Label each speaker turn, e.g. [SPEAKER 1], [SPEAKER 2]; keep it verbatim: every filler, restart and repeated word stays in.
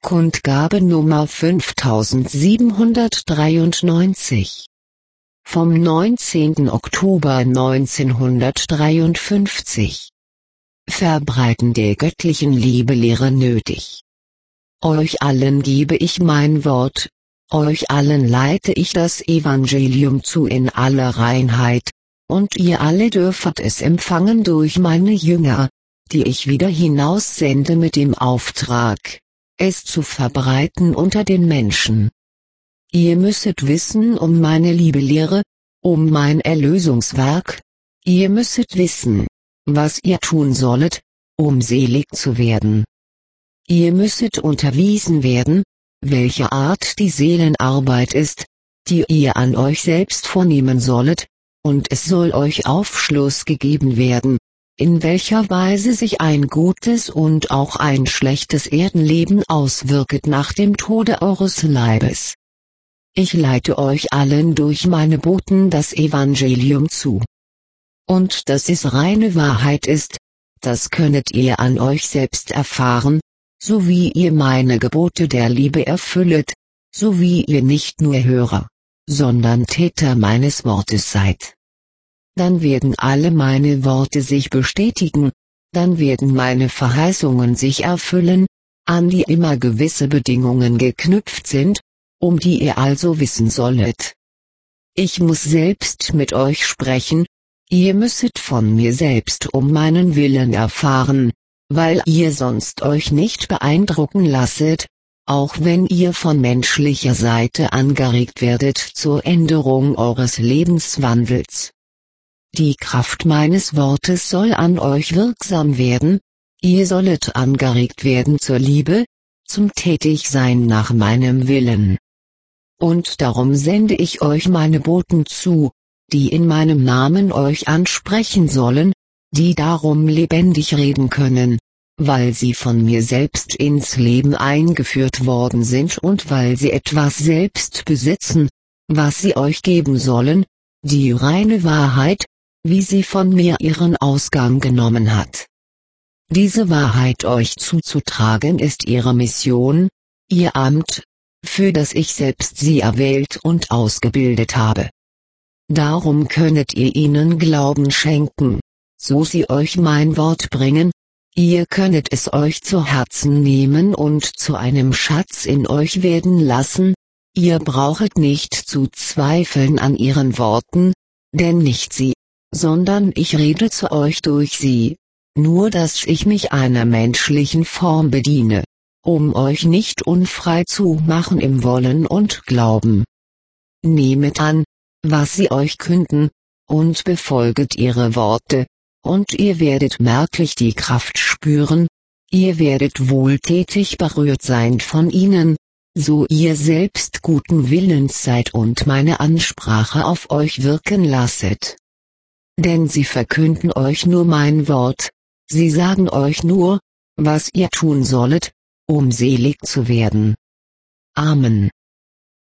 [SPEAKER 1] Kundgabe Nummer fünftausendsiebenhundertdreiundneunzig. Vom neunzehnten Oktober neunzehnhundertdreiundfünfzig. Verbreiten der göttlichen Liebelehre nötig. Euch allen gebe ich mein Wort, euch allen leite ich das Evangelium zu in aller Reinheit, und ihr alle dürfet es empfangen durch meine Jünger, die ich wieder hinaussende mit dem Auftrag, es zu verbreiten unter den Menschen. Ihr müsset wissen um meine Liebelehre, um mein Erlösungswerk, ihr müsset wissen, was ihr tun sollet, um selig zu werden. Ihr müsset unterwiesen werden, welche Art die Seelenarbeit ist, die ihr an euch selbst vornehmen sollet, und es soll euch Aufschluss gegeben werden, in welcher Weise sich ein gutes und auch ein schlechtes Erdenleben auswirket nach dem Tode eures Leibes. Ich leite euch allen durch meine Boten das Evangelium zu. Und dass es reine Wahrheit ist, das könnet ihr an euch selbst erfahren, so wie ihr meine Gebote der Liebe erfüllet, so wie ihr nicht nur Hörer, sondern Täter meines Wortes seid. Dann werden alle meine Worte sich bestätigen, dann werden meine Verheißungen sich erfüllen, an die immer gewisse Bedingungen geknüpft sind, um die ihr also wissen sollet. Ich muss selbst mit euch sprechen, ihr müsset von mir selbst um meinen Willen erfahren, weil ihr sonst euch nicht beeindrucken lasset, auch wenn ihr von menschlicher Seite angeregt werdet zur Änderung eures Lebenswandels. Die Kraft meines Wortes soll an euch wirksam werden, ihr sollet angeregt werden zur Liebe, zum Tätigsein nach meinem Willen. Und darum sende ich euch meine Boten zu, die in meinem Namen euch ansprechen sollen, die darum lebendig reden können, weil sie von mir selbst ins Leben eingeführt worden sind und weil sie etwas selbst besitzen, was sie euch geben sollen, die reine Wahrheit, wie sie von mir ihren Ausgang genommen hat. Diese Wahrheit euch zuzutragen ist ihre Mission, ihr Amt, für das ich selbst sie erwählt und ausgebildet habe. Darum könnet ihr ihnen Glauben schenken, so sie euch mein Wort bringen, ihr könnet es euch zu Herzen nehmen und zu einem Schatz in euch werden lassen, ihr brauchet nicht zu zweifeln an ihren Worten, denn nicht sie, sondern ich rede zu euch durch sie, nur dass ich mich einer menschlichen Form bediene, um euch nicht unfrei zu machen im Wollen und Glauben. Nehmet an, was sie euch künden, und befolget ihre Worte, und ihr werdet merklich die Kraft spüren, ihr werdet wohltätig berührt sein von ihnen, so ihr selbst guten Willens seid und meine Ansprache auf euch wirken lasset. Denn sie verkünden euch nur mein Wort, sie sagen euch nur, was ihr tun sollet, um selig zu werden. Amen.